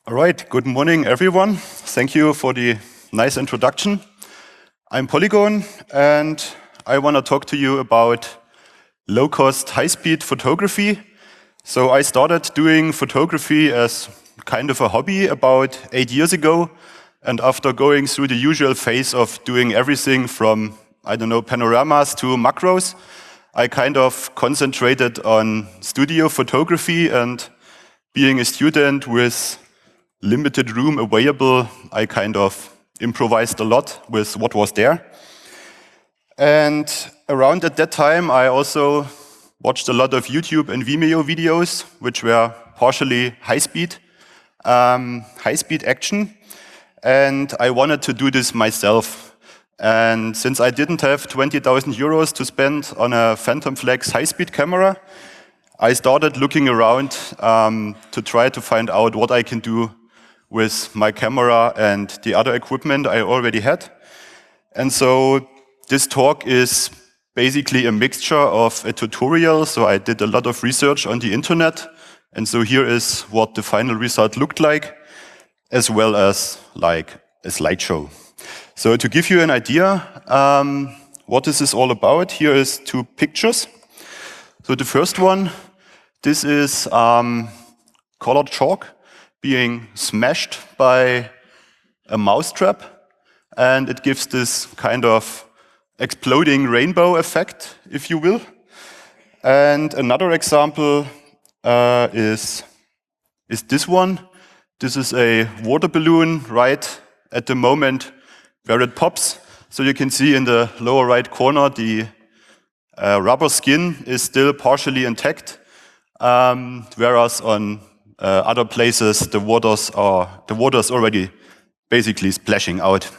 All right, good morning, everyone. Thank you for the nice introduction. I'm Polygon, and I want to talk to you about low-cost, high-speed photography. So I started doing photography as kind of a hobby about 8 years ago, and after going through the usual phase of doing everything from, panoramas to macros, I kind of concentrated on studio photography, and being a student with limited room available, I kind of improvised a lot with what was there. And around at that time, I also watched a lot of YouTube and Vimeo videos, which were partially high-speed action. And I wanted to do this myself. And since I didn't have 20,000 euros to spend on a Phantom Flex high-speed camera, I started looking around to try to find out what I can do with my camera and the other equipment I already had. And so this talk is basically a mixture of a tutorial. So I did a lot of research on the internet. And so here is what the final result looked like, as well as like a slideshow. So to give you an idea, what this is all about, here is 2 pictures. So the first one, this is colored chalk being smashed by a mousetrap, and it gives this kind of exploding rainbow effect, if you will. And another example is this one. This is a water balloon right at the moment where it pops. So you can see in the lower right corner, the rubber skin is still partially intact, whereas on other places, the water's already basically splashing out.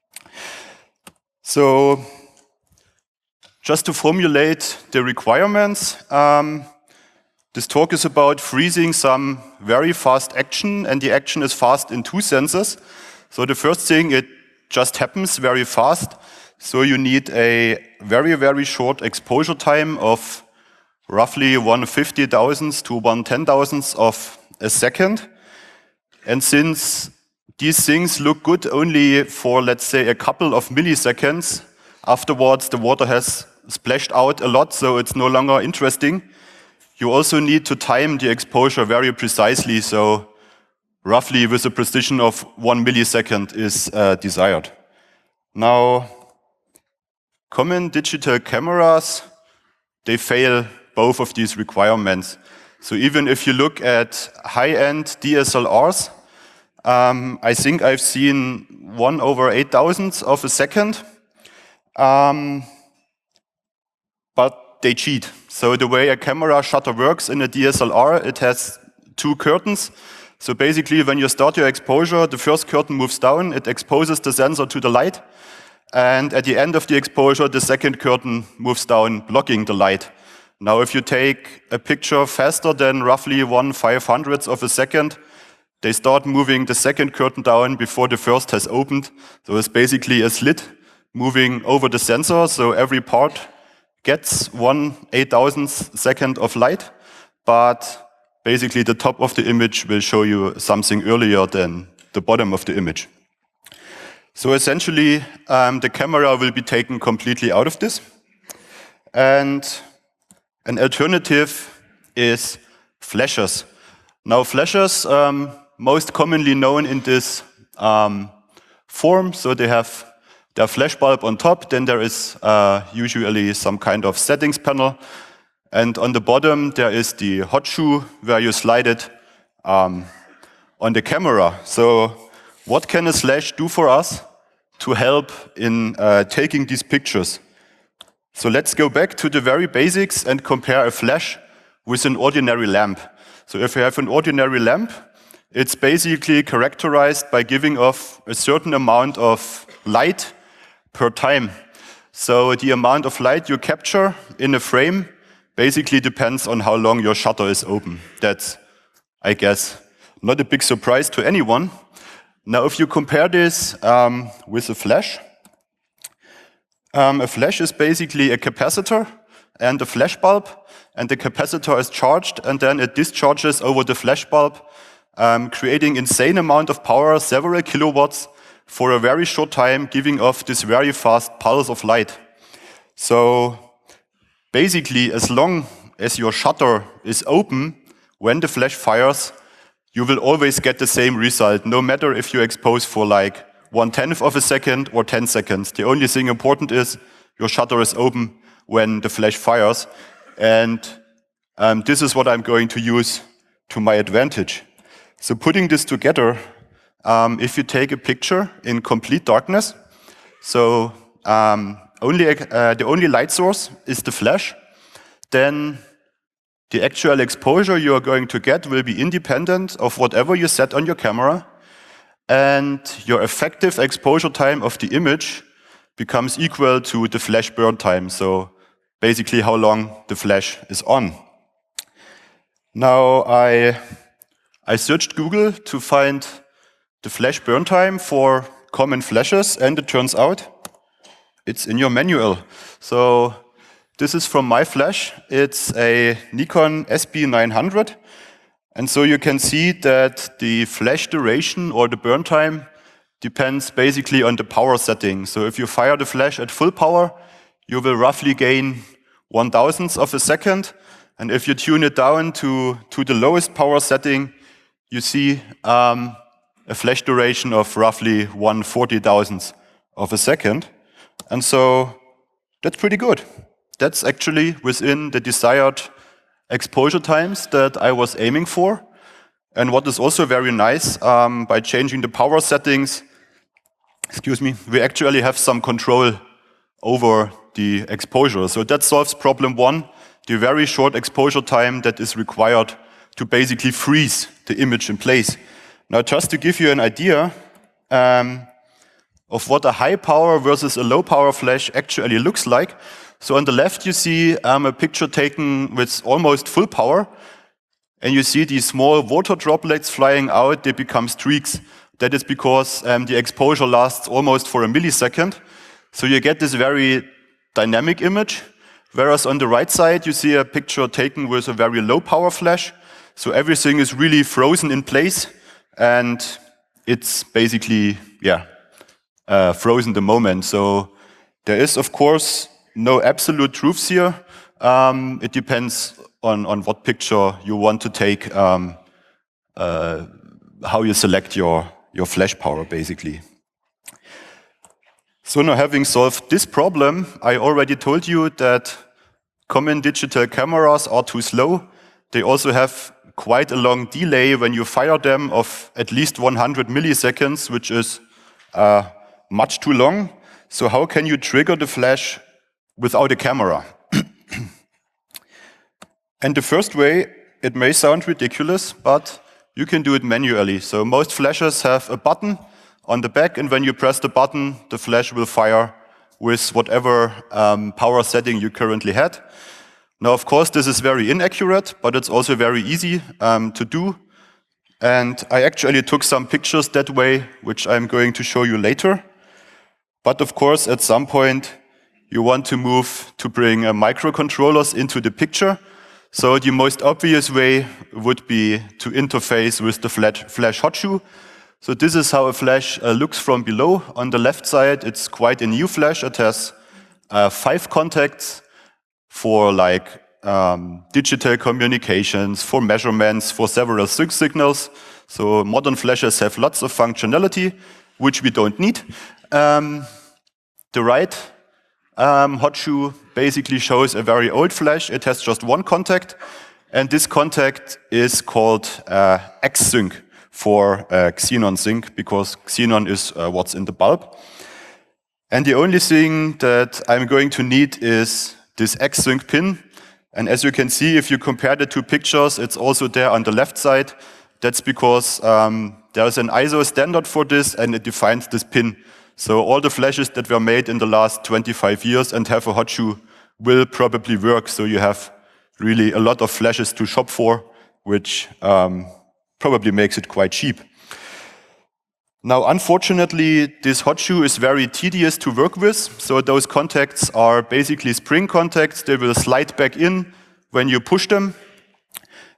So just to formulate the requirements, this talk is about freezing some very fast action, and the action is fast in 2 senses. So the first thing, it just happens very fast. So you need a very, very short exposure time of roughly 1/50,000th to 1/10,000th of a second. And since these things look good only for, let's say, a couple of milliseconds, afterwards the water has splashed out a lot, so it's no longer interesting. You also need to time the exposure very precisely, so roughly with a precision of 1 millisecond is desired. Now, common digital cameras, they fail both of these requirements. So even if you look at high-end DSLRs, I think I've seen 1/8,000th of a second, but they cheat. So the way a camera shutter works in a DSLR, it has 2 curtains. So basically, when you start your exposure, the first curtain moves down, it exposes the sensor to the light, and at the end of the exposure, the second curtain moves down, blocking the light. Now, if you take a picture faster than roughly 1/500th of a second, they start moving the second curtain down before the first has opened. So it's basically a slit moving over the sensor. So every part gets 1/8000th second of light, but basically the top of the image will show you something earlier than the bottom of the image. So essentially, the camera will be taken completely out of this. And an alternative is flashers. Now, flashers, most commonly known in this form, so they have their flash bulb on top, then there is usually some kind of settings panel, and on the bottom there is the hot shoe where you slide it on the camera. So what can a flash do for us to help in taking these pictures? So let's go back to the very basics and compare a flash with an ordinary lamp. So if you have an ordinary lamp, it's basically characterized by giving off a certain amount of light per time. So the amount of light you capture in a frame basically depends on how long your shutter is open. That's, I guess, not a big surprise to anyone. Now, if you compare this with a flash is basically a capacitor and a flash bulb, and the capacitor is charged, and then it discharges over the flash bulb creating insane amount of power, several kilowatts, for a very short time, giving off this very fast pulse of light. So basically, as long as your shutter is open when the flash fires, you will always get the same result, no matter if you expose for like 1/10 of a second or 10 seconds. The only thing important is your shutter is open when the flash fires. And this is what I'm going to use to my advantage. So putting this together, if you take a picture in complete darkness, so the only light source is the flash, then the actual exposure you are going to get will be independent of whatever you set on your camera, and your effective exposure time of the image becomes equal to the flash burn time, so basically how long the flash is on. Now I searched Google to find the flash burn time for common flashes, and it turns out it's in your manual. So this is from my flash. It's a Nikon SB900. And so you can see that the flash duration or the burn time depends basically on the power setting. So if you fire the flash at full power, you will roughly gain 1/1000th of a second. And if you tune it down to the lowest power setting, you see a flash duration of roughly 1/40,000th of a second. And so that's pretty good. That's actually within the desired exposure times that I was aiming for. And what is also very nice, by changing the power settings, we actually have some control over the exposure. So that solves problem one, the very short exposure time that is required to basically freeze the image in place. Now, just to give you an idea of what a high power versus a low power flash actually looks like. So on the left, you see a picture taken with almost full power, and you see these small water droplets flying out, they become streaks. That is because the exposure lasts almost for a millisecond. So you get this very dynamic image, whereas on the right side, you see a picture taken with a very low power flash. So everything is really frozen in place, and it's basically, frozen the moment. So there is, of course, no absolute truths here. It depends on what picture you want to take, how you select your flash power, basically. So now, having solved this problem, I already told you that common digital cameras are too slow. They also have quite a long delay when you fire them of at least 100 milliseconds, which is much too long. So how can you trigger the flash without a camera? And the first way, it may sound ridiculous, but you can do it manually. So most flashes have a button on the back, and when you press the button, the flash will fire with whatever power setting you currently had. Now, of course, this is very inaccurate, but it's also very easy to do. And I actually took some pictures that way, which I'm going to show you later. But of course, at some point, you want to move to bring microcontrollers into the picture. So the most obvious way would be to interface with the flash hot shoe. So this is how a flash looks from below. On the left side, it's quite a new flash. It has 5 contacts for like digital communications, for measurements, for several sync signals. So modern flashes have lots of functionality, which we don't need. The right hot shoe basically shows a very old flash. It has just one contact, and this contact is called X-Sync for xenon sync, because xenon is what's in the bulb. And the only thing that I'm going to need is this X-Sync pin. And as you can see, if you compare the two pictures, it's also there on the left side. That's because there's an ISO standard for this, and it defines this pin. So all the flashes that were made in the last 25 years and have a hot shoe will probably work. So you have really a lot of flashes to shop for, which probably makes it quite cheap. Now, unfortunately, this hot shoe is very tedious to work with. So those contacts are basically spring contacts. They will slide back in when you push them.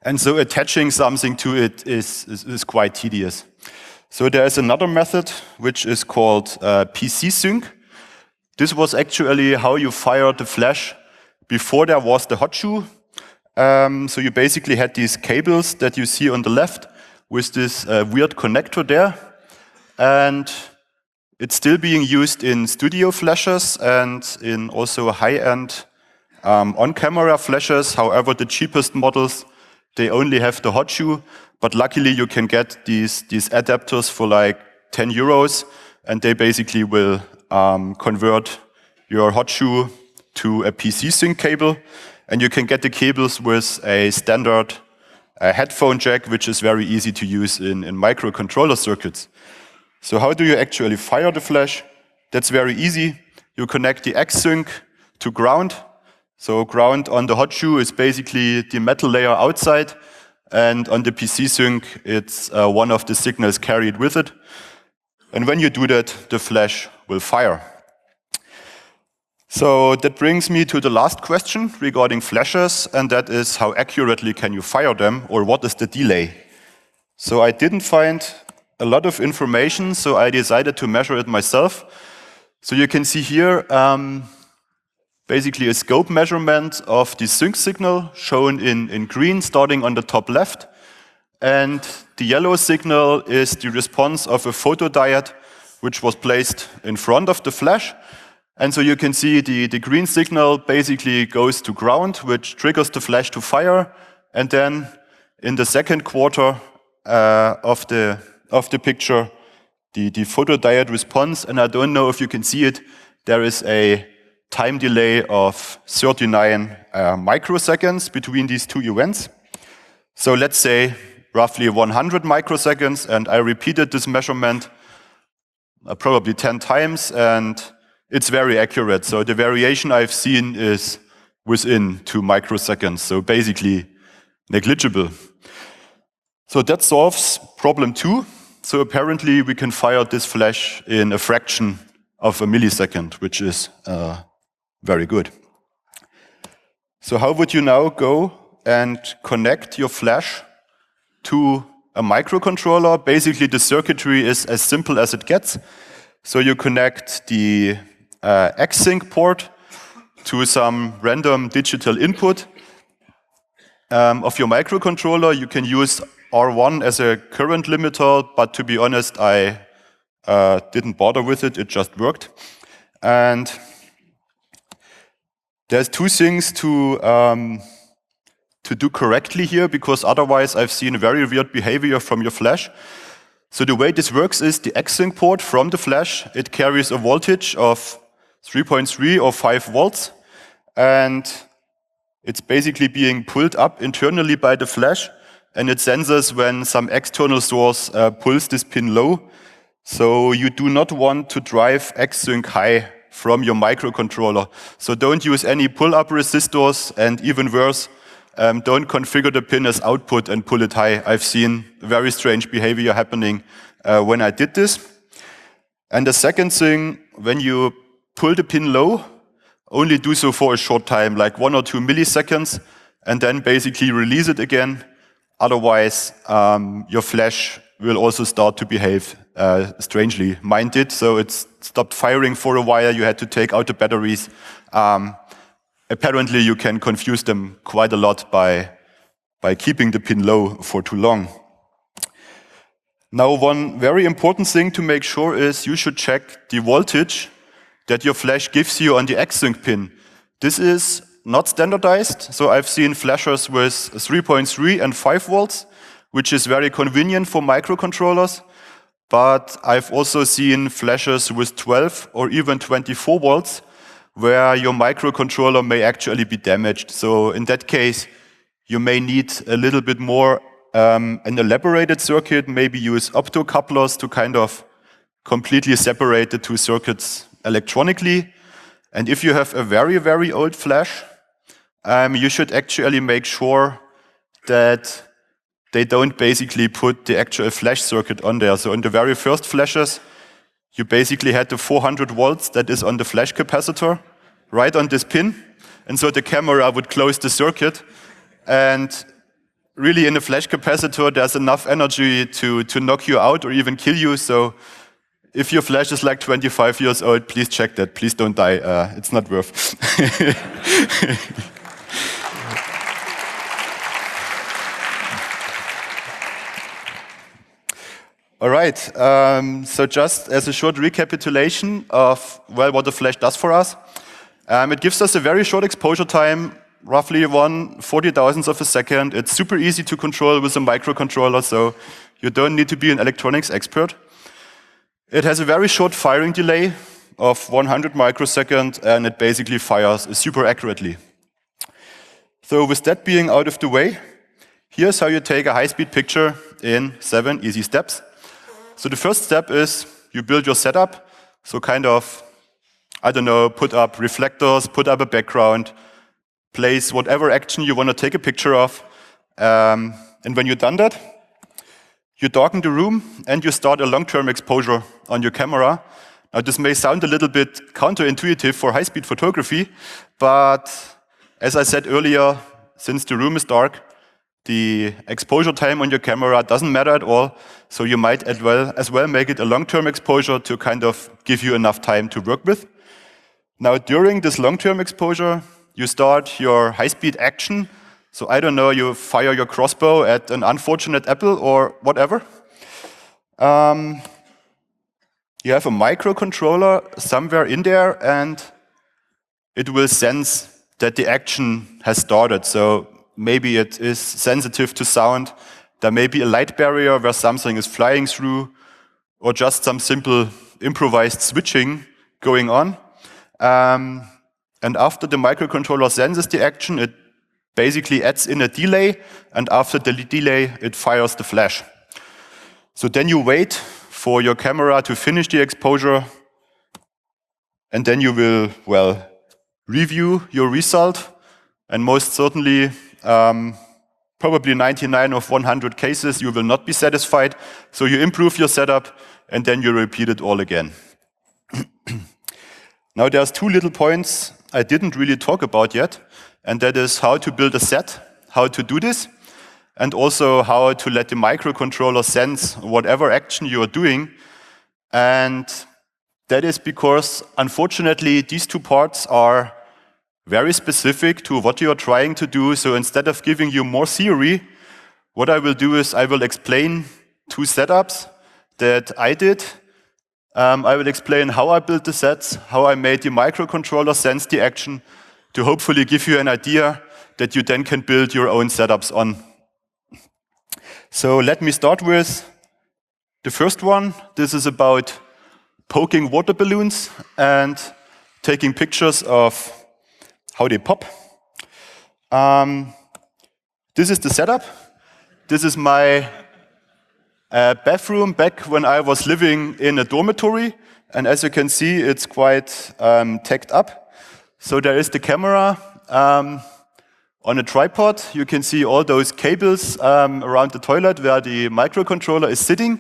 And so attaching something to it is quite tedious. So there is another method which is called PC sync. This was actually how you fired the flash before there was the hot shoe. So you basically had these cables that you see on the left with this weird connector there. And it's still being used in studio flashes and in also high-end on-camera flashes. However, the cheapest models, they only have the hot shoe. But luckily, you can get these adapters for like 10 euros. And they basically will convert your hot shoe to a PC sync cable. And you can get the cables with a standard headphone jack, which is very easy to use in microcontroller circuits. So how do you actually fire the flash? That's very easy. You connect the X-Sync to ground. So ground on the hot shoe is basically the metal layer outside. And on the PC sync, it's one of the signals carried with it. And when you do that, the flash will fire. So that brings me to the last question regarding flashes, and that is how accurately can you fire them, or what is the delay? So I didn't find a lot of information, so I decided to measure it myself. So you can see here basically a scope measurement of the sync signal shown in green starting on the top left. And the yellow signal is the response of a photodiode which was placed in front of the flash. And so you can see the green signal basically goes to ground, which triggers the flash to fire. And then in the second quarter of the picture, the photodiode responds. And I don't know if you can see it. There is a time delay of 39 microseconds between these two events. So let's say roughly 100 microseconds. And I repeated this measurement probably 10 times. And it's very accurate. So the variation I've seen is within 2 microseconds. So basically negligible. So that solves problem 2. So apparently we can fire this flash in a fraction of a millisecond, which is very good. So how would you now go and connect your flash to a microcontroller? Basically the circuitry is as simple as it gets. So you connect the X-Sync port to some random digital input of your microcontroller. You can use R1 as a current limiter, but to be honest, I didn't bother with it. It just worked. And there's 2 things to do correctly here, because otherwise I've seen very weird behavior from your flash. So the way this works is the X-Sync port from the flash, it carries a voltage of 3.3 or 5 volts, and it's basically being pulled up internally by the flash, and it senses when some external source pulls this pin low. So you do not want to drive X-Sync high from your microcontroller. So don't use any pull-up resistors, and even worse, don't configure the pin as output and pull it high. I've seen very strange behavior happening when I did this. And the second thing, when you pull the pin low, only do so for a short time, like 1 or 2 milliseconds, and then basically release it again. Otherwise, your flash will also start to behave strangely. Mine did, so it stopped firing for a while. You had to take out the batteries. Apparently, you can confuse them quite a lot by keeping the pin low for too long. Now, one very important thing to make sure is you should check the voltage that your flash gives you on the X-Sync pin. This is not standardized, so I've seen flashers with 3.3 and 5 volts, which is very convenient for microcontrollers, but I've also seen flashes with 12 or even 24 volts, where your microcontroller may actually be damaged. So in that case, you may need a little bit more an elaborated circuit, maybe use optocouplers to kind of completely separate the 2 circuits electronically. And if you have a very, very old flash, you should actually make sure that they don't basically put the actual flash circuit on there. So in the very first flashes, you basically had the 400 volts that is on the flash capacitor right on this pin. And so the camera would close the circuit. And really in a flash capacitor, there's enough energy to knock you out or even kill you. So if your flash is like 25 years old, please check that. Please don't die. It's not worth. All right, so just as a short recapitulation of, well, what the flash does for us. It gives us a very short exposure time, roughly 1/40,000th of a second. It's super easy to control with a microcontroller, so you don't need to be an electronics expert. It has a very short firing delay of 100 microseconds, and it basically fires super accurately. So with that being out of the way, here's how you take a high-speed picture in 7 easy steps. So the first step is you build your setup. So kind of, I don't know, put up reflectors, put up a background, place whatever action you want to take a picture of. And when you're done that, you darken the room and you start a long-term exposure on your camera. Now this may sound a little bit counterintuitive for high-speed photography, but as I said earlier, since the room is dark, the exposure time on your camera doesn't matter at all, so you might as well make it a long-term exposure to kind of give you enough time to work with. Now, during this long-term exposure, you start your high-speed action. So I don't know, you fire your crossbow at an unfortunate apple or whatever. You have a microcontroller somewhere in there, and it will sense that the action has started. So maybe it is sensitive to sound. There may be a light barrier where something is flying through, or just some simple improvised switching going on. And after the microcontroller senses the action, it basically adds in a delay, and after the delay, it fires the flash. So then you wait for your camera to finish the exposure, and then you will, well, review your result, and most certainly, probably 99 of 100 cases, you will not be satisfied. So you improve your setup, and then you repeat it all again. Now there's 2 little points I didn't really talk about yet, and that is how to build a set, how to do this, and also how to let the microcontroller sense whatever action you are doing. And that is because, unfortunately, these 2 parts are very specific to what you are trying to do. So instead of giving you more theory, what I will do is I will explain 2 setups that I did. I will explain how I built the sets, how I made the microcontroller sense the action, to hopefully give you an idea that you then can build your own setups on. So let me start with the first one. This is about poking water balloons and taking pictures of how they pop. This is the setup. This is my bathroom back when I was living in a dormitory. And as you can see, it's quite tacked up. So there is the camera on a tripod. You can see all those cables around the toilet where the microcontroller is sitting.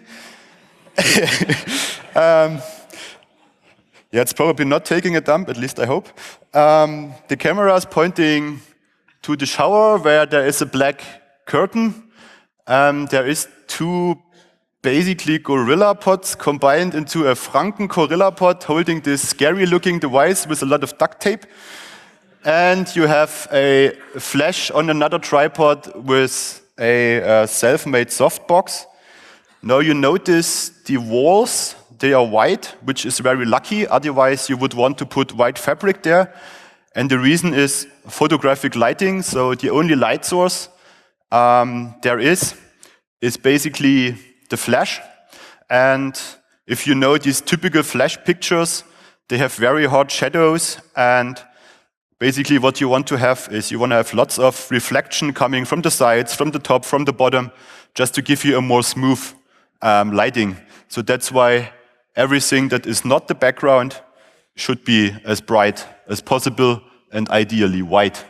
Yeah, it's probably not taking a dump, at least I hope. The camera is pointing to the shower where there is a black curtain. There is 2 basically gorilla pods combined into a Franken gorilla pod holding this scary looking device with a lot of duct tape. And you have a flash on another tripod with a self-made softbox. Now you notice the walls, they are white, which is very lucky. Otherwise you would want to put white fabric there. And the reason is photographic lighting. So the only light source there is basically the flash. And if you know these typical flash pictures, they have very hard shadows, and basically what you want to have is you want to have lots of reflection coming from the sides, from the top, from the bottom, just to give you a more smooth lighting. So that's why everything that is not the background should be as bright as possible and ideally white.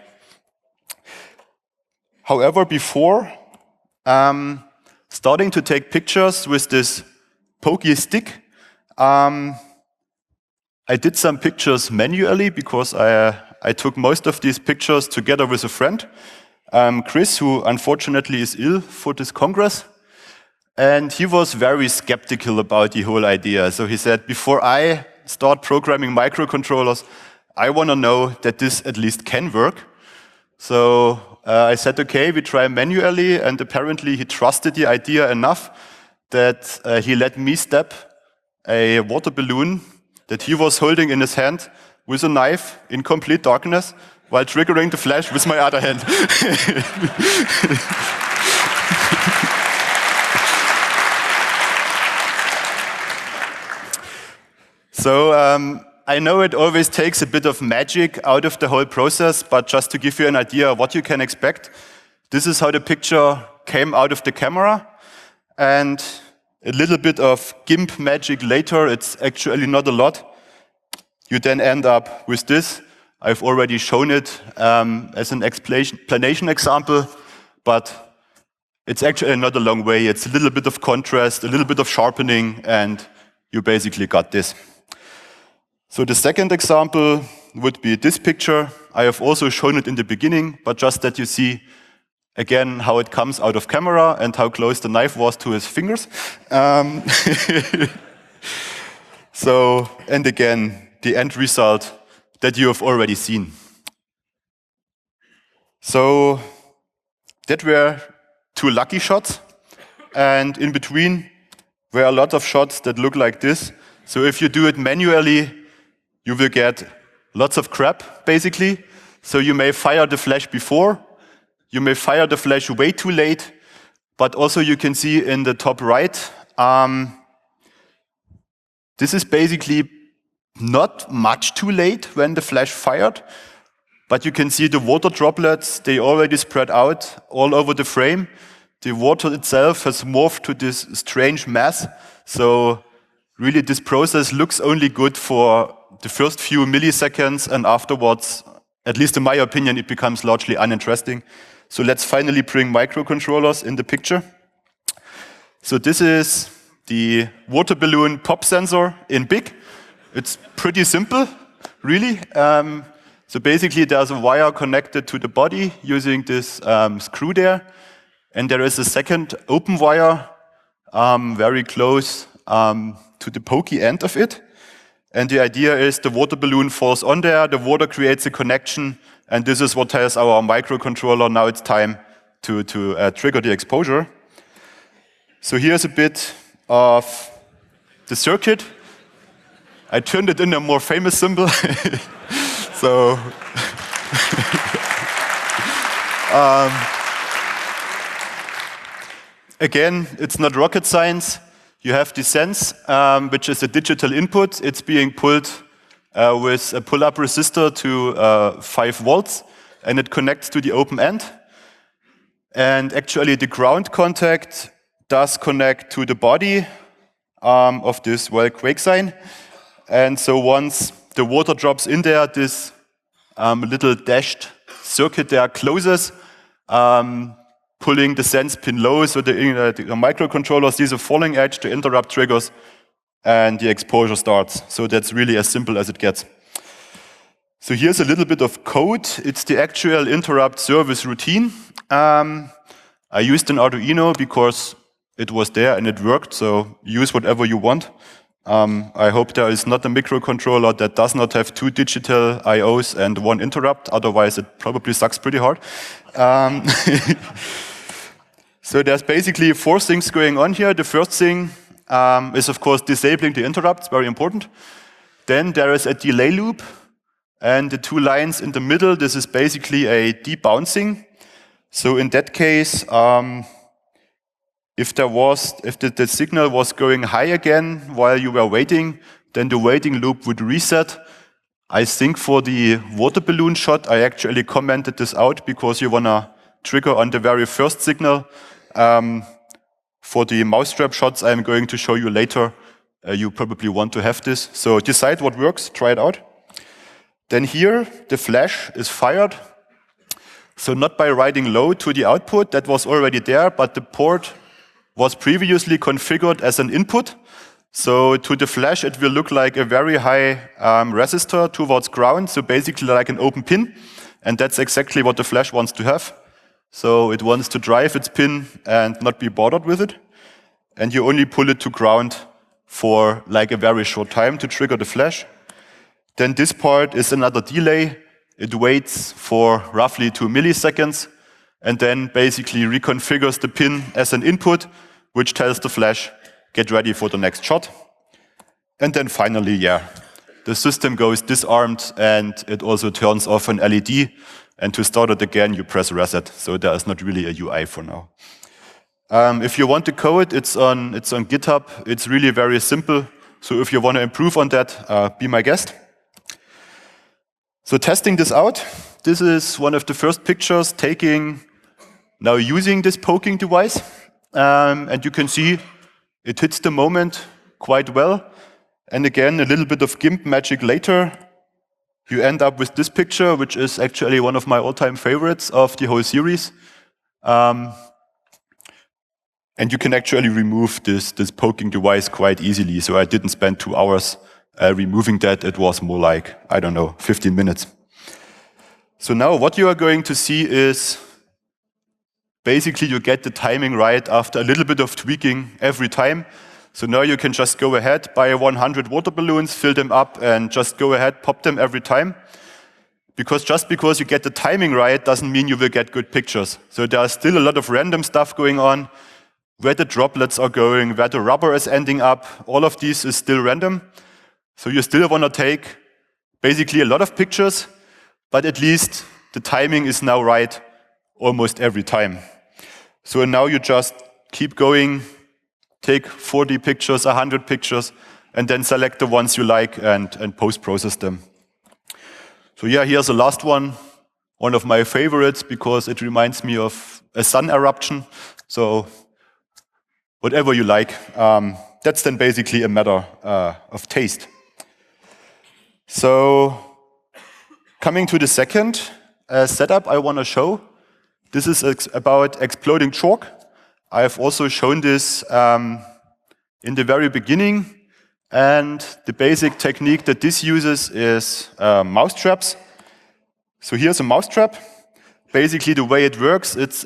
However, before starting to take pictures with this pokey stick, I did some pictures manually because I took most of these pictures together with a friend. Chris, who unfortunately is ill for this Congress. And he was very skeptical about the whole idea. So he said, before I start programming microcontrollers, I want to know that this at least can work. So I said, okay, we try manually. And apparently he trusted the idea enough that he let me step a water balloon that he was holding in his hand with a knife in complete darkness while triggering the flash with my other hand. So I know it always takes a bit of magic out of the whole process, but just to give you an idea of what you can expect, this is how the picture came out of the camera. And a little bit of GIMP magic later, it's actually not a lot. You then end up with this. I've already shown it as an explanation example, but it's actually not a long way. It's a little bit of contrast, a little bit of sharpening, and you basically got this. So the second example would be this picture. I have also shown it in the beginning, but just that you see again how it comes out of camera and how close the knife was to his fingers. So, and again, the end result that you have already seen. So that were 2 lucky shots, and in between were a lot of shots that look like this. So if you do it manually, you will get lots of crap, basically. So you may fire the flash before, you may fire the flash way too late, but also you can see in the top right, this is basically not much too late when the flash fired, but you can see the water droplets, they already spread out all over the frame. The water itself has morphed to this strange mass. So really this process looks only good for the first few milliseconds, and afterwards, at least in my opinion, it becomes largely uninteresting. So let's finally bring microcontrollers in the picture. So this is the water balloon pop sensor in big. It's pretty simple, really. So basically there's a wire connected to the body using this screw there. And there is a second open wire very close to the pokey end of it. And the idea is the water balloon falls on there, the water creates a connection, and this is what tells our microcontroller now it's time to trigger the exposure. So here's a bit of the circuit. I turned it in a more famous symbol. So again, it's not rocket science. You have the sense, which is a digital input. It's being pulled with a pull-up resistor to 5 volts, and it connects to the open end. And actually, the ground contact does connect to the body of this quake sign. And so once the water drops in there, this little dashed circuit there closes, pulling the sense pin low, so the microcontroller sees a falling edge, the interrupt triggers, and the exposure starts. So that's really as simple as it gets. So here's a little bit of code. It's the actual interrupt service routine. I used an Arduino because it was there and it worked, so use whatever you want. I hope there is not a microcontroller that does not have 2 digital IOs and 1 interrupt, otherwise it probably sucks pretty hard. So there's basically 4 things going on here. The first thing is, of course, disabling the interrupts, very important. Then there is a delay loop, and the 2 lines in the middle, this is basically a debouncing. So in that case, if the signal was going high again while you were waiting, then the waiting loop would reset. I think for the water balloon shot, I actually commented this out because you want to trigger on the very first signal. For the mousetrap shots I'm going to show you later, you probably want to have this. So decide what works, try it out. Then here, the flash is fired. So not by writing low to the output, that was already there, but the port was previously configured as an input. So to the flash, it will look like a very high resistor towards ground, so basically like an open pin. And that's exactly what the flash wants to have. So it wants to drive its pin and not be bothered with it. And you only pull it to ground for like a very short time to trigger the flash. Then this part is another delay. It waits for roughly 2 milliseconds and then basically reconfigures the pin as an input, which tells the flash, get ready for the next shot. And then finally, the system goes disarmed and it also turns off an LED. And to start it again, you press reset. So there is not really a UI for now. If you want the code, it's on GitHub. It's really very simple. So if you want to improve on that, be my guest. So testing this out, this is one of the first pictures now using this poking device. And you can see it hits the moment quite well. And again, a little bit of GIMP magic later, you end up with this picture, which is actually one of my all-time favorites of the whole series. And you can actually remove this poking device quite easily. So I didn't spend 2 hours removing that. It was more like, 15 minutes. So now what you are going to see is basically you get the timing right after a little bit of tweaking every time. So now you can just go ahead, buy 100 water balloons, fill them up, and just go ahead, pop them every time. Because just because you get the timing right doesn't mean you will get good pictures. So there are still a lot of random stuff going on, where the droplets are going, where the rubber is ending up. All of these is still random. So you still want to take basically a lot of pictures, but at least the timing is now right almost every time. So now you just keep going, take 40 pictures, 100 pictures, and then select the ones you like and post-process them. So here's the last one of my favorites because it reminds me of a sun eruption. So whatever you like, that's then basically a matter of taste. So coming to the second setup I want to show, this is about exploding chalk. I've also shown this in the very beginning, and the basic technique that this uses is mousetraps. So here's a mousetrap. Basically the way it works, it's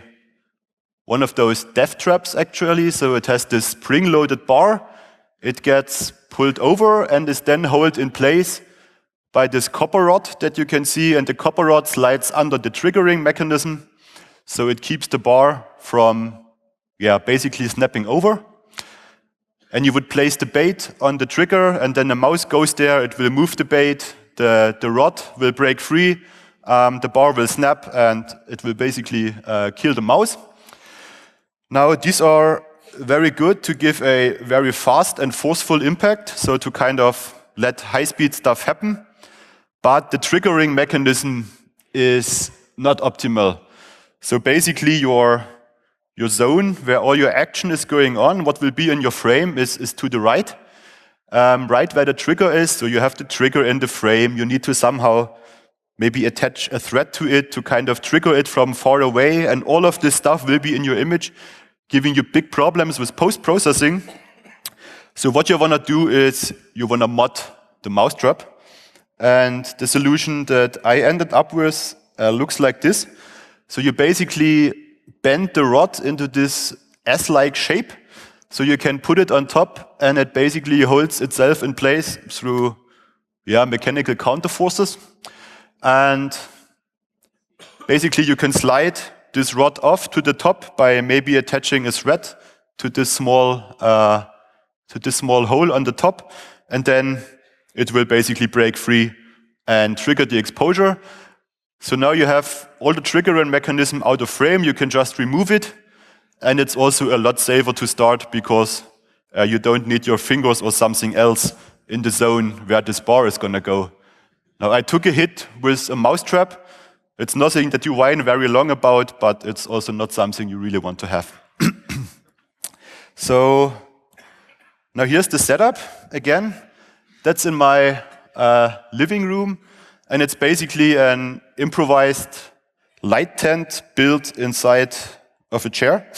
one of those death traps actually, so it has this spring-loaded bar. It gets pulled over and is then held in place by this copper rod that you can see, and the copper rod slides under the triggering mechanism, so it keeps the bar from basically snapping over. And you would place the bait on the trigger, and then the mouse goes there, it will move the bait, the rod will break free, the bar will snap, and it will basically kill the mouse. Now, these are very good to give a very fast and forceful impact, so to kind of let high-speed stuff happen. But the triggering mechanism is not optimal. So basically, your zone where all your action is going on, what will be in your frame is to the right, right where the trigger is. So you have the trigger in the frame. You need to somehow maybe attach a thread to it to kind of trigger it from far away. And all of this stuff will be in your image, giving you big problems with post-processing. So what you want to do is you want to mod the mousetrap. And the solution that I ended up with looks like this. So you basically bend the rod into this S-like shape, so you can put it on top, and it basically holds itself in place through mechanical counterforces. And basically you can slide this rod off to the top by maybe attaching a thread to this small hole on the top, and then it will basically break free and trigger the exposure. So now you have all the triggering mechanism out of frame. You can just remove it. And it's also a lot safer to start because you don't need your fingers or something else in the zone where this bar is going to go. Now, I took a hit with a mousetrap. It's nothing that you whine very long about, but it's also not something you really want to have. So now here's the setup again. That's in my living room. And it's basically an improvised light tent built inside of a chair.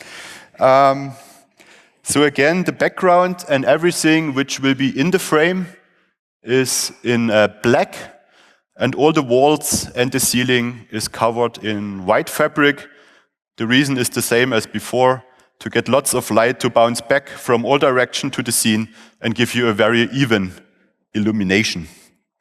So again, the background and everything which will be in the frame is in black. and all the walls and the ceiling is covered in white fabric. The reason is the same as before, to get lots of light to bounce back from all directions to the scene and give you a very even illumination.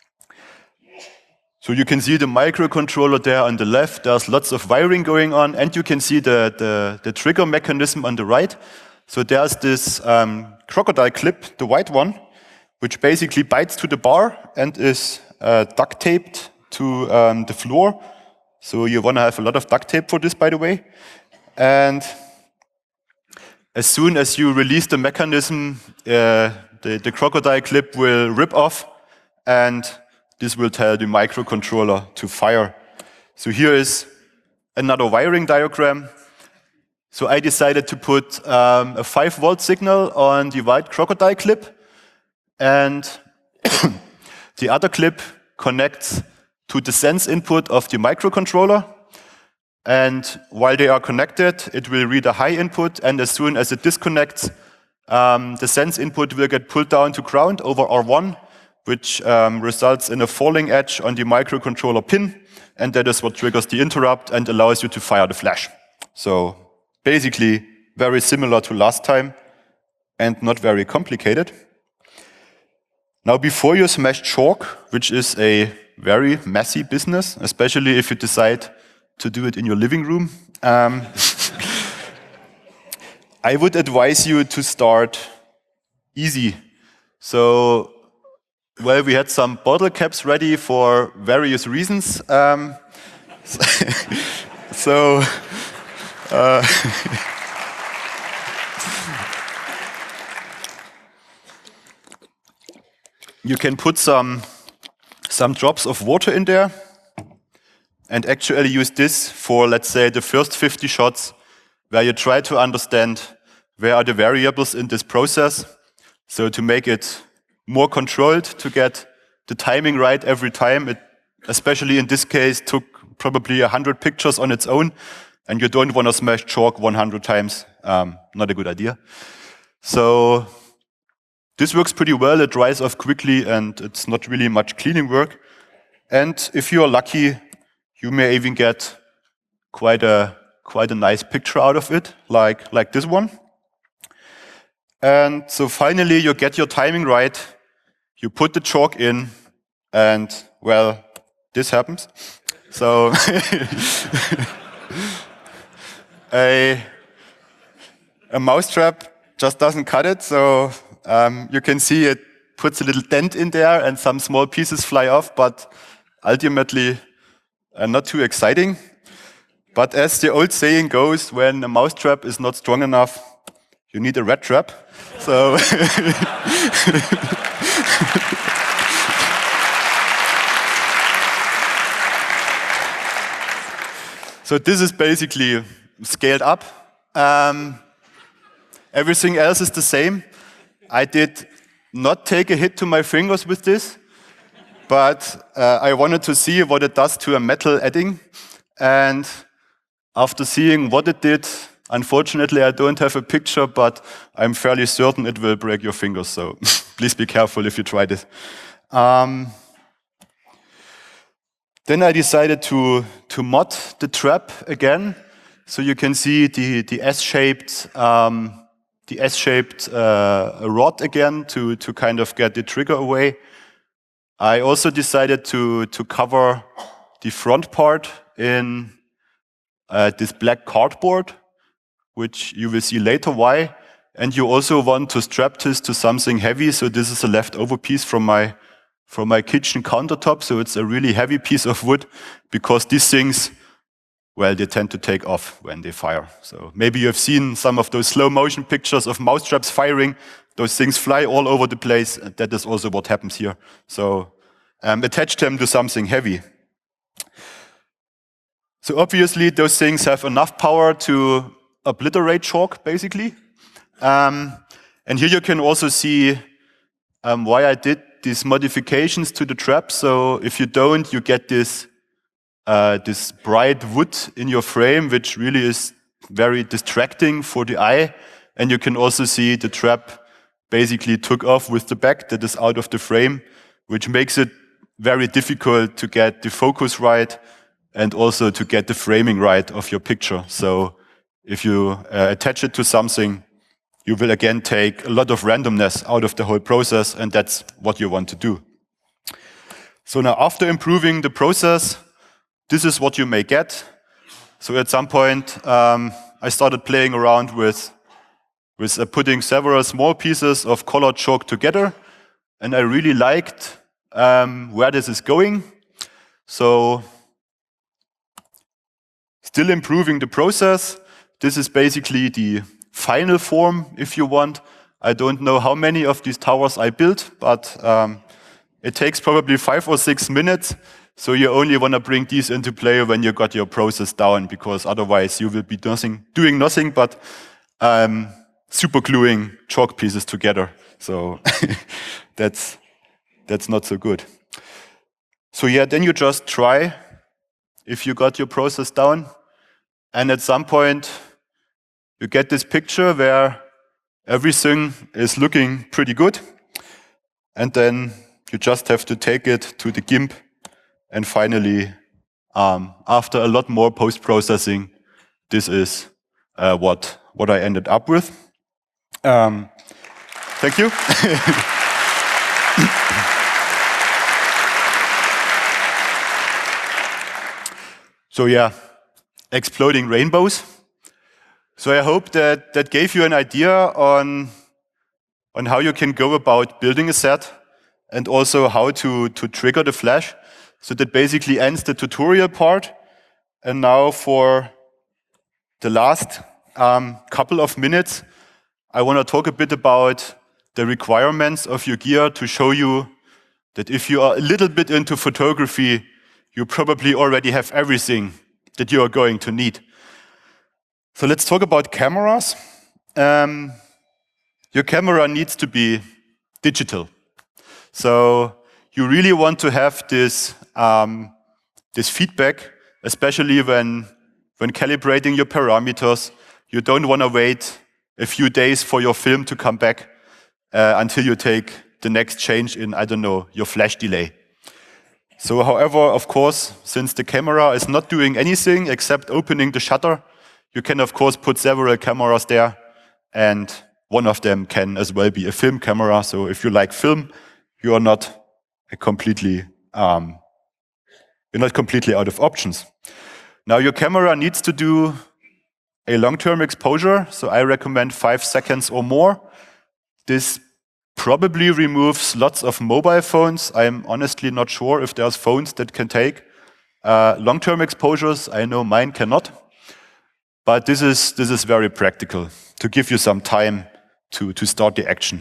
So you can see the microcontroller there on the left. There's lots of wiring going on, and you can see the trigger mechanism on the right. So there's this crocodile clip, the white one, which basically bites to the bar and is duct taped to the floor. So you want to have a lot of duct tape for this, by the way. And as soon as you release the mechanism, the crocodile clip will rip off, and this will tell the microcontroller to fire. So here is another wiring diagram. So I decided to put a 5-volt signal on the white crocodile clip, and the other clip connects to the sense input of the microcontroller. And while they are connected, it will read a high input, and as soon as it disconnects, the sense input will get pulled down to ground over R1, which results in a falling edge on the microcontroller pin, and that is what triggers the interrupt and allows you to fire the flash. So basically very similar to last time and not very complicated. Now before you smash chalk, which is a very messy business, especially if you decide to do it in your living room, I would advise you to start easy. So, well, we had some bottle caps ready for various reasons. So, you can put some drops of water in there and actually use this for, let's say, the first 50 shots, where you try to understand where are the variables in this process. So to make it more controlled, to get the timing right every time, it, especially in this case, took probably 100 pictures on its own, and you don't want to smash chalk 100 times. Not a good idea. So this works pretty well. It dries off quickly, and it's not really much cleaning work. And if you are lucky, you may even get quite a nice picture out of it, like this one. And so finally, you get your timing right. You put the chalk in, and well, this happens. So a mousetrap just doesn't cut it. So you can see it puts a little dent in there, and some small pieces fly off, but ultimately not too exciting. But as the old saying goes, when a mousetrap is not strong enough, you need a rat trap. So so this is basically scaled up. Everything else is the same. I did not take a hit to my fingers with this, but I wanted to see what it does to a metal edding. And after seeing what it did, unfortunately I don't have a picture, but I'm fairly certain it will break your fingers, so please be careful if you try this. Then I decided to mod the trap again, so you can see the S-shaped rod again to kind of get the trigger away. I also decided to cover the front part in this black cardboard, which you will see later why. And you also want to strap this to something heavy, so this is a leftover piece from my kitchen countertop, so it's a really heavy piece of wood, because these things, well, they tend to take off when they fire. So maybe you have seen some of those slow motion pictures of mousetraps firing. Those things fly all over the place, and that is also what happens here. So attach them to something heavy. So obviously those things have enough power to obliterate chalk, basically. And here you can also see why I did these modifications to the trap. So if you don't, you get this bright wood in your frame, which really is very distracting for the eye. And you can also see the trap basically took off with the back that is out of the frame, which makes it very difficult to get the focus right and also to get the framing right of your picture. So if you attach it to something, you will again take a lot of randomness out of the whole process, and that's what you want to do. So now after improving the process, this is what you may get. So at some point, I started playing around with putting several small pieces of colored chalk together, and I really liked where this is going. So still improving the process. This is basically the final form, if you want. I don't know how many of these towers I built, but it takes probably 5 or 6 minutes. So you only want to bring these into play when you got your process down, because otherwise you will be doing nothing but super gluing chalk pieces together. So that's not so good. So yeah, then you just try if you got your process down. And at some point, you get this picture where everything is looking pretty good. And then you just have to take it to the GIMP. And finally, after a lot more post-processing, this is what I ended up with. Thank you. So yeah, exploding rainbows. So I hope that gave you an idea on how you can go about building a set, and also how to trigger the flash. So that basically ends the tutorial part. And now for the last couple of minutes, I want to talk a bit about the requirements of your gear to show you that if you are a little bit into photography, you probably already have everything that you are going to need. So let's talk about cameras. Your camera needs to be digital. So you really want to have this feedback, especially when calibrating your parameters. You don't want to wait a few days for your film to come back until you take the next change in, I don't know, your flash delay. So however, of course, since the camera is not doing anything except opening the shutter, you can of course put several cameras there, and one of them can as well be a film camera. So if you like film, you are not completely out of options. Now your camera needs to do a long-term exposure, so I recommend 5 seconds or more. This probably removes lots of mobile phones. I'm honestly not sure if there's phones that can take long-term exposures. I know mine cannot. But this is very practical to give you some time to start the action.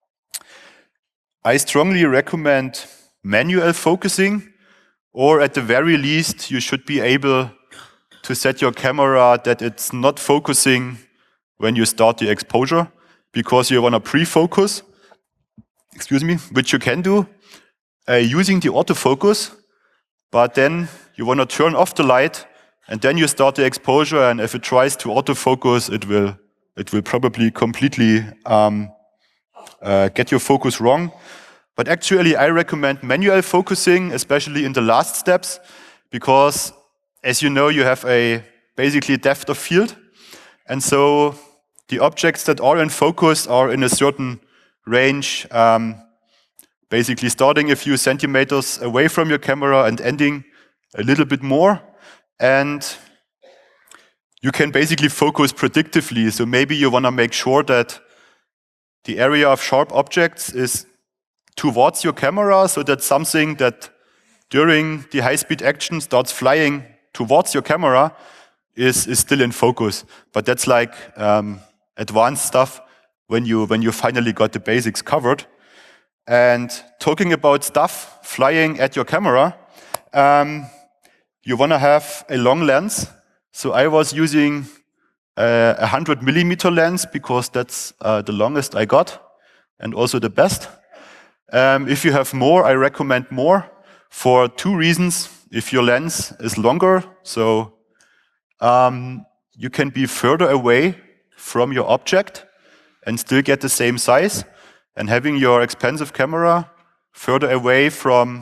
I strongly recommend manual focusing, or at the very least, you should be able to set your camera that it's not focusing when you start the exposure, because you want to pre-focus, which you can do using the autofocus, but then you want to turn off the light, and then you start the exposure, and if it tries to autofocus, it will probably completely get your focus wrong. But actually, I recommend manual focusing, especially in the last steps, because as you know, you have a basically depth of field. And so the objects that are in focus are in a certain range, basically starting a few centimeters away from your camera and ending a little bit more. And you can basically focus predictively. So maybe you want to make sure that the area of sharp objects is towards your camera, so that something that during the high-speed action starts flying towards your camera is still in focus. But that's like advanced stuff when you finally got the basics covered. And talking about stuff flying at your camera, you want to have a long lens. So I was using a 100mm lens because that's the longest I got and also the best. If you have more, I recommend more for 2 reasons. If your lens is longer, so you can be further away from your object and still get the same size. And having your expensive camera further away from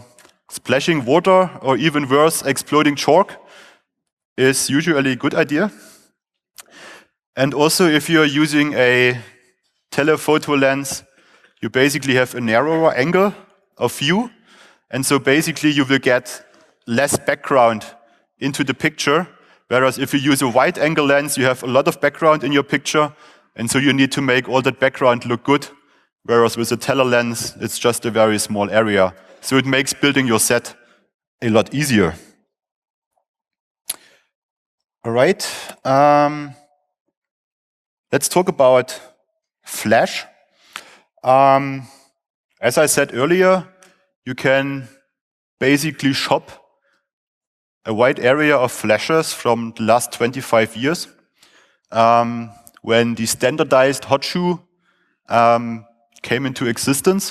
Splashing water, or even worse, exploding chalk, is usually a good idea. And also, if you're using a telephoto lens, you basically have a narrower angle of view. And so basically, you will get less background into the picture. Whereas if you use a wide angle lens, you have a lot of background in your picture. And so you need to make all that background look good. Whereas with a tele lens, it's just a very small area. So it makes building your set a lot easier. All right. Let's talk about flash. As I said earlier, you can basically shop a wide area of flashes from the last 25 years. When the standardized hot shoe came into existence,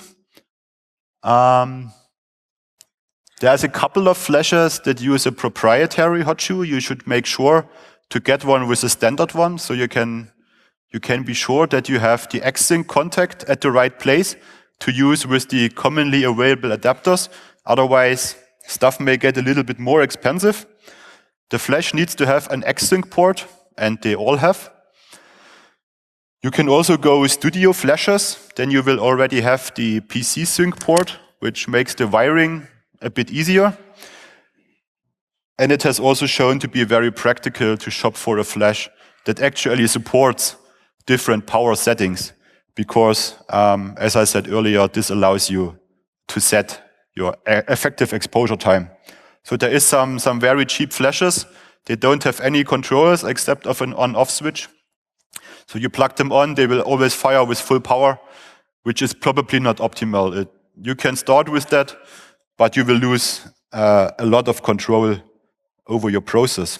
there's a couple of flashes that use a proprietary hot shoe. You should make sure to get one with a standard one, so you can be sure that you have the X-Sync contact at the right place to use with the commonly available adapters. Otherwise, stuff may get a little bit more expensive. The flash needs to have an X-Sync port, and they all have. You can also go with studio flashes. Then you will already have the PC sync port, which makes the wiring a bit easier. And it has also shown to be very practical to shop for a flash that actually supports different power settings, because, as I said earlier, this allows you to set your effective exposure time. So there is some very cheap flashes. They don't have any controls except of an on-off switch. So you plug them on, they will always fire with full power, which is probably not optimal. You can start with that, but you will lose a lot of control over your process.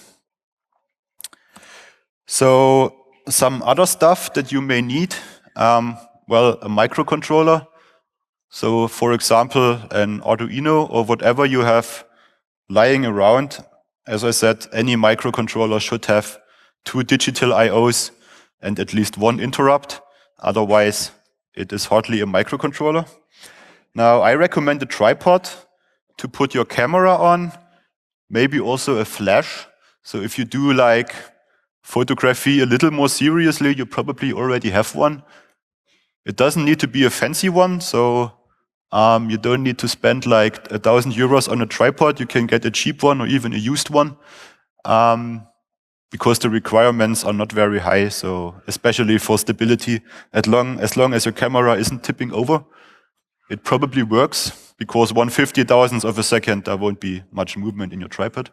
So some other stuff that you may need, well, a microcontroller. So for example, an Arduino or whatever you have lying around. As I said, any microcontroller should have 2 digital IOs and at least 1 interrupt. Otherwise, it is hardly a microcontroller. Now, I recommend a tripod to put your camera on, maybe also a flash. So if you do like photography a little more seriously, you probably already have one. It doesn't need to be a fancy one, so you don't need to spend like 1,000 euros on a tripod. You can get a cheap one or even a used one, because the requirements are not very high. So especially for stability, as long as your camera isn't tipping over, it probably works, because 1/50,000th of a second, there won't be much movement in your tripod.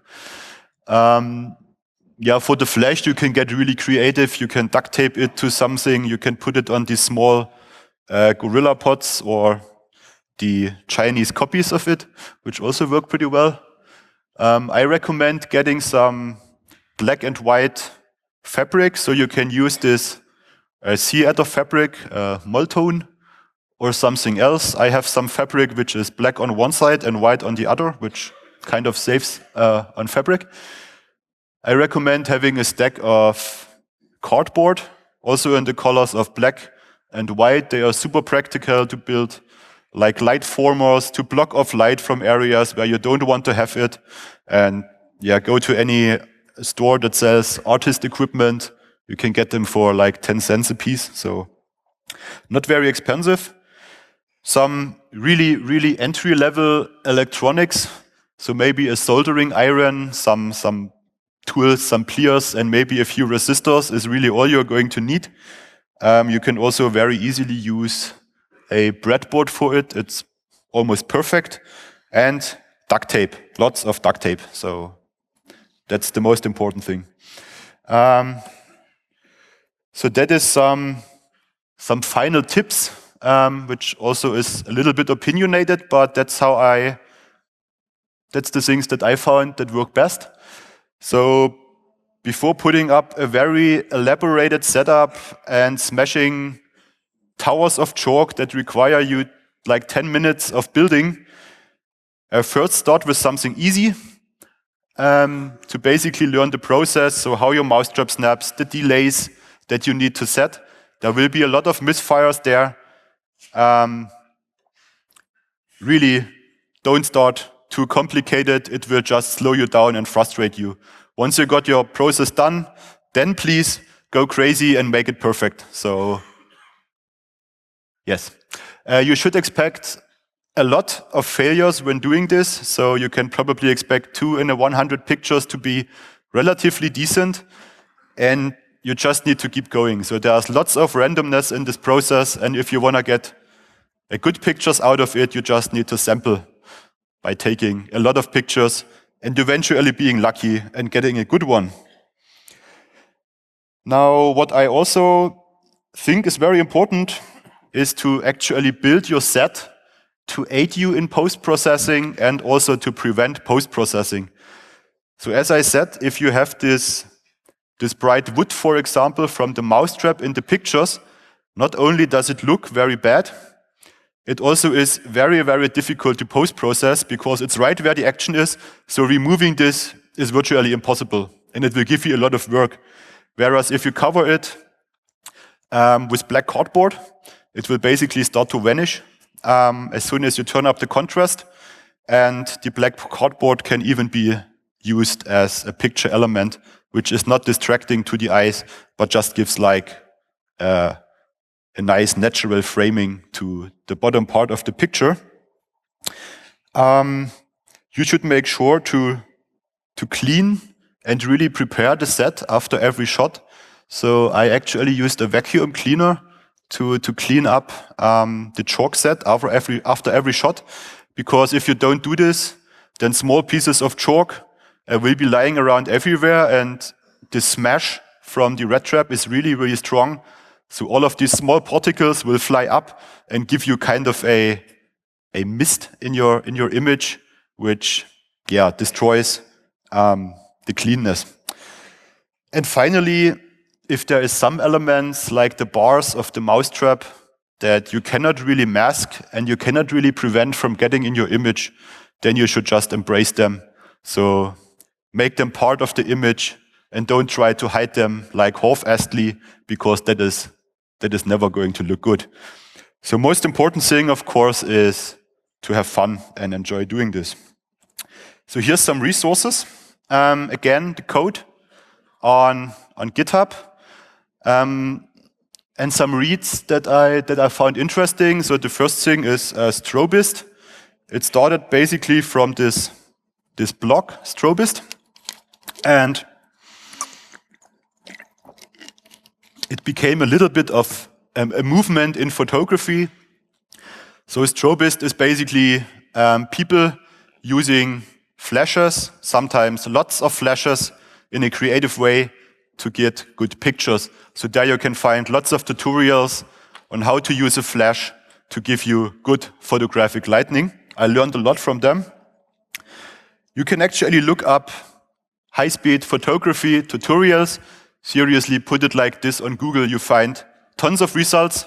Yeah, for the flash, you can get really creative. You can duct tape it to something. You can put it on these small Gorilla Pods or the Chinese copies of it, which also work pretty well. I recommend getting some black and white fabric, so you can use this C-Adder fabric, Moltone, or something else. I have some fabric which is black on one side and white on the other, which kind of saves on fabric. I recommend having a stack of cardboard, also in the colors of black and white. They are super practical to build like light formers to block off light from areas where you don't want to have it. And yeah, go to any store that sells artist equipment. You can get them for like 10 cents a piece. So not very expensive. Some really, really entry-level electronics. So maybe a soldering iron, some tools, some pliers, and maybe a few resistors is really all you're going to need. You can also very easily use a breadboard for it. It's almost perfect. And duct tape, lots of duct tape. So that's the most important thing. So that is some final tips, which also is a little bit opinionated, but that's the things that I found that work best. So before putting up a very elaborated setup and smashing towers of chalk that require you like 10 minutes of building, first start with something easy to basically learn the process. So how your mousetrap snaps, the delays that you need to set. There will be a lot of misfires there. Really don't start too complicated, it will just slow you down and frustrate you. Once you got your process done, then please go crazy and make it perfect. So, yes. You should expect a lot of failures when doing this. So you can probably expect 2 in a 100 pictures to be relatively decent. And you just need to keep going. So there's lots of randomness in this process. And if you want to get a good pictures out of it, you just need to sample by taking a lot of pictures and eventually being lucky and getting a good one. Now, what I also think is very important is to actually build your set to aid you in post-processing and also to prevent post-processing. So as I said, if you have this bright wood, for example, from the mousetrap in the pictures, not only does it look very bad, it also is very, very difficult to post-process because it's right where the action is. So removing this is virtually impossible, and it will give you a lot of work. Whereas if you cover it with black cardboard, it will basically start to vanish as soon as you turn up the contrast, and the black cardboard can even be used as a picture element, which is not distracting to the eyes, but just gives like a nice natural framing to the bottom part of the picture. You should make sure to clean and really prepare the set after every shot. So I actually used a vacuum cleaner to clean up the chalk set after every shot, because if you don't do this, then small pieces of chalk will be lying around everywhere, and the smash from the red trap is really, really strong. So all of these small particles will fly up and give you kind of a mist in your image, which destroys the cleanness. And finally, if there is some elements like the bars of the mousetrap that you cannot really mask and you cannot really prevent from getting in your image, then you should just embrace them. So make them part of the image and don't try to hide them like half-assedly, because that is never going to look good. So most important thing, of course, is to have fun and enjoy doing this. So here's some resources. Again, the code on GitHub, and some reads that I found interesting. So the first thing is Strobist. It started basically from this blog, Strobist, and it became a little bit of a movement in photography. So Strobist is basically people using flashes, sometimes lots of flashes, in a creative way to get good pictures. So there you can find lots of tutorials on how to use a flash to give you good photographic lighting. I learned a lot from them. You can actually look up high-speed photography tutorials. Seriously, put it like this on Google, you find tons of results.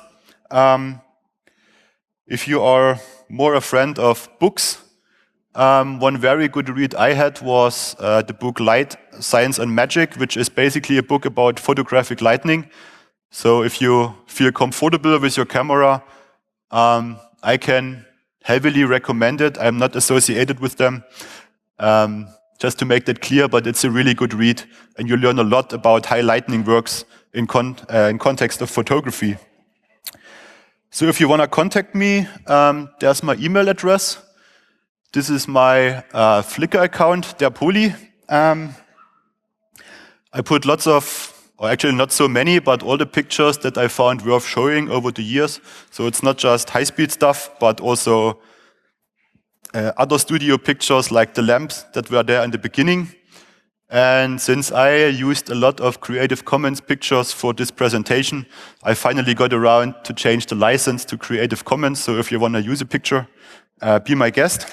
If you are more a friend of books, one very good read I had was the book Light, Science and Magic, which is basically a book about photographic lighting. So if you feel comfortable with your camera, I can heavily recommend it. I'm not associated with them, just to make that clear, but it's a really good read, and you learn a lot about how lighting works in context of photography. So if you want to contact me, there's my email address. This is my Flickr account, Der Poli. I put lots of, or actually not so many, but all the pictures that I found worth showing over the years. So it's not just high-speed stuff, but also other studio pictures like the lamps that were there in the beginning. And since I used a lot of Creative Commons pictures for this presentation, I finally got around to change the license to Creative Commons. So if you want to use a picture, be my guest.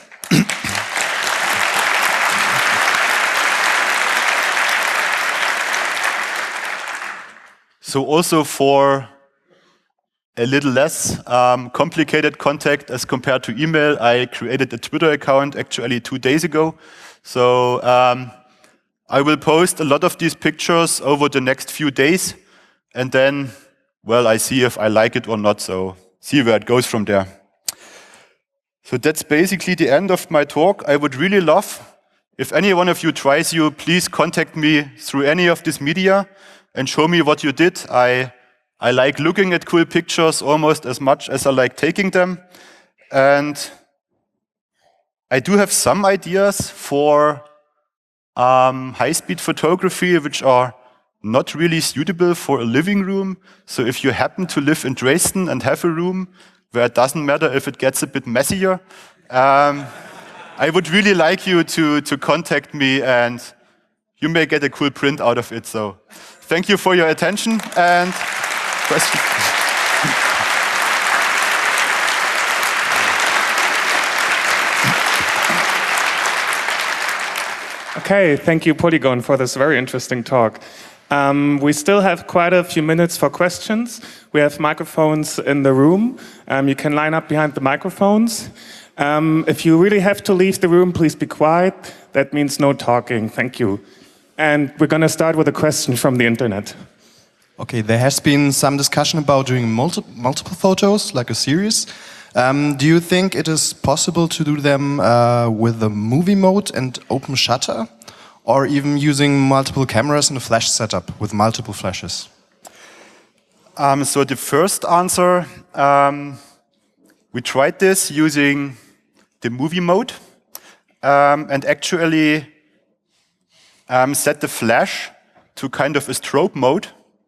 So also for a little less complicated contact as compared to email, I created a Twitter account actually 2 days ago. So I will post a lot of these pictures over the next few days, and then, well, I see if I like it or not, so see where it goes from there. So that's basically the end of my talk. I would really love, if any one of you tries you, please contact me through any of this media and show me what you did. I like looking at cool pictures almost as much as I like taking them. And I do have some ideas for high-speed photography, which are not really suitable for a living room. So if you happen to live in Dresden and have a room where it doesn't matter if it gets a bit messier, I would really like you to contact me, and you may get a cool print out of it. So thank you for your attention, and questions. Okay, thank you, Polygon, for this very interesting talk. We still have quite a few minutes for questions. We have microphones in the room. You can line up behind the microphones. If you really have to leave the room, please be quiet. That means no talking. Thank you. And we're going to start with a question from the internet. Okay, there has been some discussion about doing multiple photos, like a series. Do you think it is possible to do them with the movie mode and open shutter, or even using multiple cameras in a flash setup with multiple flashes? So the first answer, we tried this using the movie mode and actually set the flash to kind of a strobe mode.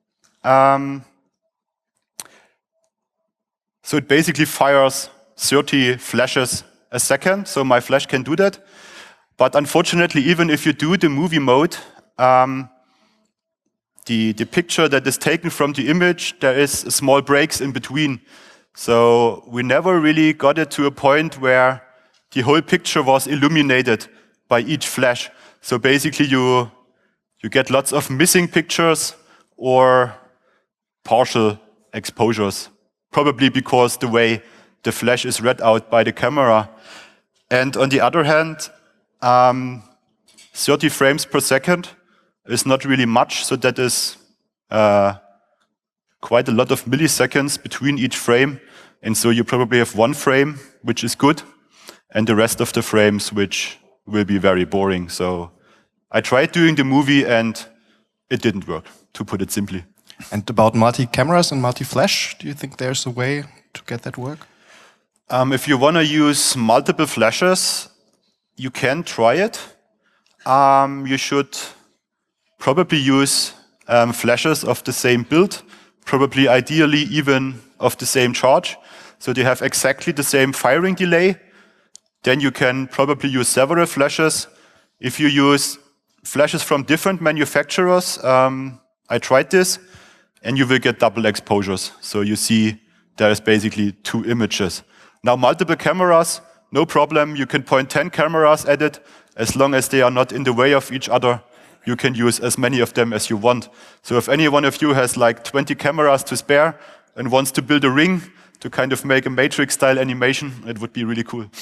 So it basically fires 30 flashes a second, so my flash can do that. But unfortunately, even if you do the movie mode, the picture that is taken from the image, there is small breaks in between. So we never really got it to a point where the whole picture was illuminated by each flash. So basically you get lots of missing pictures or partial exposures, probably because the way the flash is read out by the camera. And on the other hand, 30 frames per second is not really much, so that is quite a lot of milliseconds between each frame. And so you probably have one frame, which is good, and the rest of the frames, which will be very boring. So I tried doing the movie, and it didn't work, to put it simply. And about multi-cameras and multi-flash, do you think there's a way to get that work? If you want to use multiple flashes, you can try it. You should probably use flashes of the same build, probably ideally even of the same charge, so they have exactly the same firing delay. Then you can probably use several flashes. If you use flashes from different manufacturers, I tried this, and you will get double exposures. So you see there is basically two images. Now multiple cameras, no problem. You can point 10 cameras at it. As long as they are not in the way of each other, you can use as many of them as you want. So if any one of you has like 20 cameras to spare and wants to build a ring to kind of make a Matrix-style animation, it would be really cool.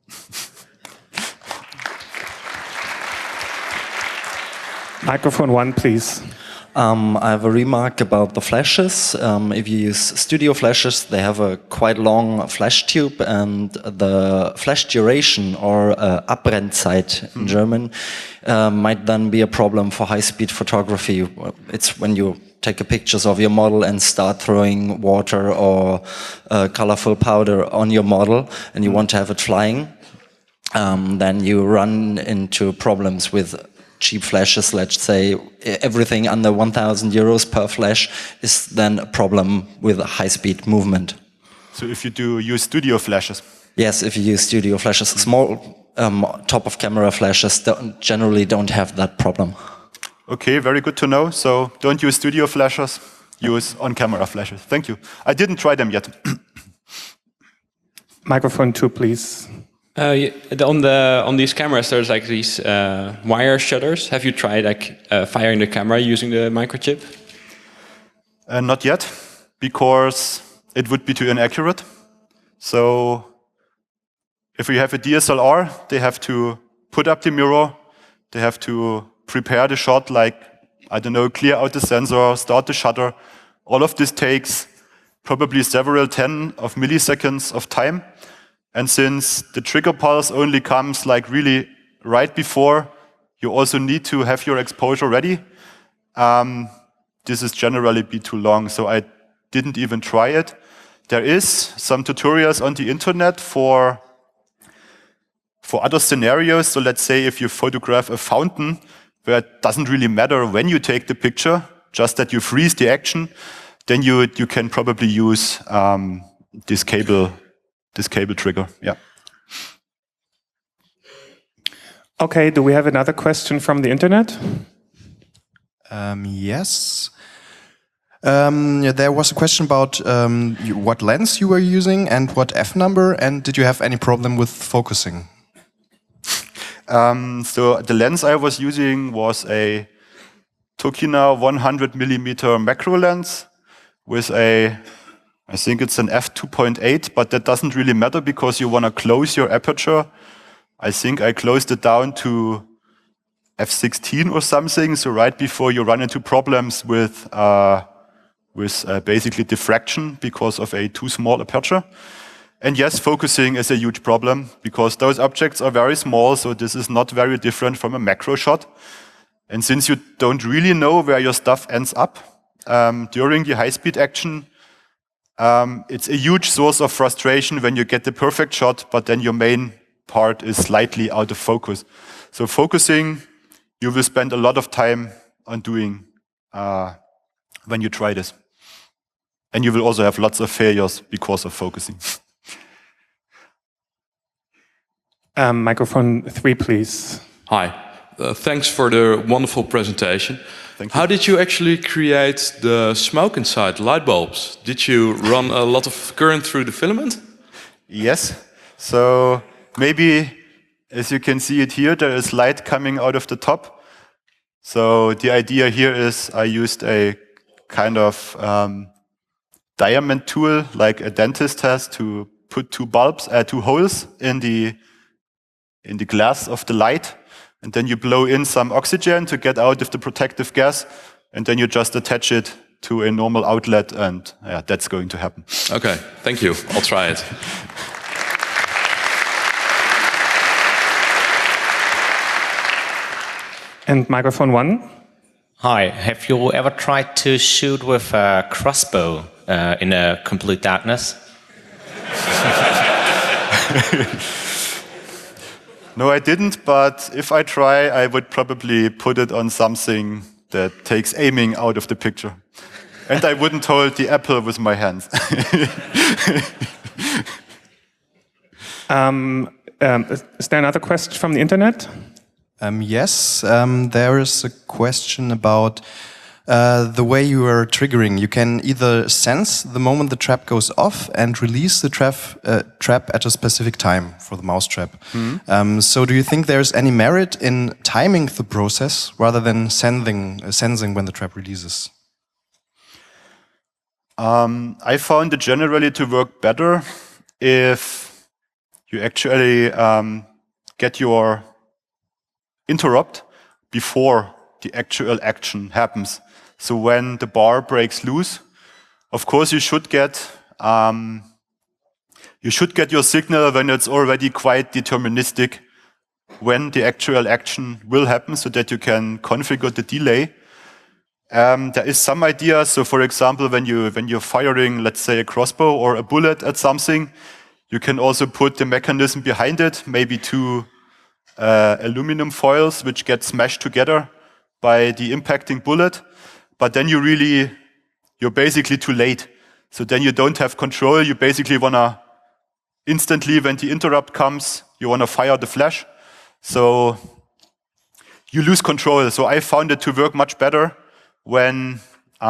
Microphone 1, please. I have a remark about the flashes. If you use studio flashes, they have a quite long flash tube, and the flash duration, or Abbrennzeit in German, might then be a problem for high-speed photography. It's when you take pictures of your model and start throwing water or colorful powder on your model, and you want to have it flying, then you run into problems with cheap flashes. Let's say everything under 1,000 euros per flash is then a problem with a high-speed movement. So if you use studio flashes? Yes, if you use studio flashes. Small top-of-camera flashes generally don't have that problem. Okay, very good to know. So don't use studio flashes, use on-camera flashes. Thank you. I didn't try them yet. Microphone 2, please. On these cameras, there's like these wire shutters. Have you tried like firing the camera using the microchip? Not yet, because it would be too inaccurate. So if you have a DSLR, they have to put up the mirror, they have to prepare the shot, like, I don't know, clear out the sensor, start the shutter. All of this takes probably several 10 of milliseconds of time. And since the trigger pulse only comes like really right before, you also need to have your exposure ready. This is generally be too long, so I didn't even try it. There is some tutorials on the internet for other scenarios. So let's say if you photograph a fountain where it doesn't really matter when you take the picture, just that you freeze the action, then you can probably use this cable trigger. Yeah. Okay, do we have another question from the internet? Yes. There was a question about what lens you were using and what f-number, and did you have any problem with focusing? So the lens I was using was a Tokina 100mm macro lens with I think it's an f2.8, but that doesn't really matter because you want to close your aperture. I think I closed it down to f16 or something, so right before you run into problems with basically diffraction because of a too small aperture. And yes, focusing is a huge problem because those objects are very small, so this is not very different from a macro shot. And since you don't really know where your stuff ends up during the high-speed action, it's a huge source of frustration when you get the perfect shot, but then your main part is slightly out of focus. So focusing, you will spend a lot of time on doing when you try this. And you will also have lots of failures because of focusing. Microphone 3, please. Hi. Thanks for the wonderful presentation. Thank you. How did you actually create the smoke inside light bulbs? Did you run a lot of current through the filament? Yes. So maybe, as you can see it here, there is light coming out of the top. So the idea here is I used a kind of diamond tool like a dentist has to put two holes in the glass of the light, and then you blow in some oxygen to get out of the protective gas, and then you just attach it to a normal outlet, and yeah, that's going to happen. Okay, thank you. I'll try it. And microphone 1. Hi, have you ever tried to shoot with a crossbow in a complete darkness? No, I didn't, but if I try, I would probably put it on something that takes aiming out of the picture. And I wouldn't hold the apple with my hands. Is there another question from the internet? Yes, there is a question about the way you are triggering. You can either sense the moment the trap goes off and release the trap at a specific time for the mousetrap. Mm-hmm. So do you think there's any merit in timing the process rather than sensing when the trap releases? I found it generally to work better if you actually get your interrupt before the actual action happens. So when the bar breaks loose, of course you should get your signal when it's already quite deterministic when the actual action will happen, so that you can configure the delay. There is some idea. So for example, when you're firing, let's say, a crossbow or a bullet at something, you can also put the mechanism behind it, maybe two aluminum foils which get smashed together by the impacting bullet. But then you're basically too late. So then you don't have control. You basically wanna instantly, when the interrupt comes, you wanna fire the flash. So you lose control. So I found it to work much better when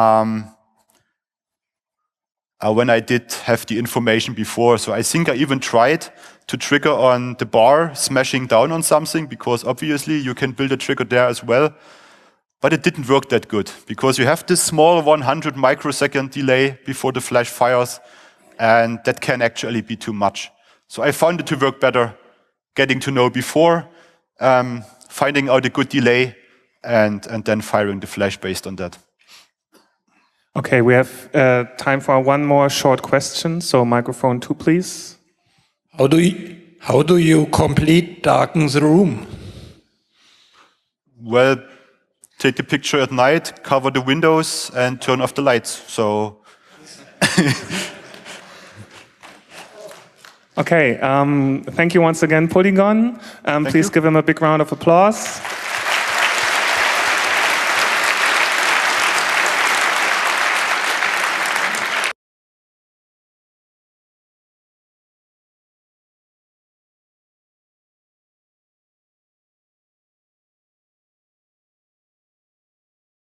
I did have the information before. So I think I even tried to trigger on the bar smashing down on something, because obviously you can build a trigger there as well. But it didn't work that good, because you have this small 100 microsecond delay before the flash fires, and that can actually be too much. So I found it to work better getting to know before, finding out a good delay, and then firing the flash based on that. Okay, we have time for one more short question. So microphone 2, please. How do you complete darken the room? Well, take the picture at night, cover the windows, and turn off the lights. So. Okay, thank you once again, Polygon. Please give him a big round of applause.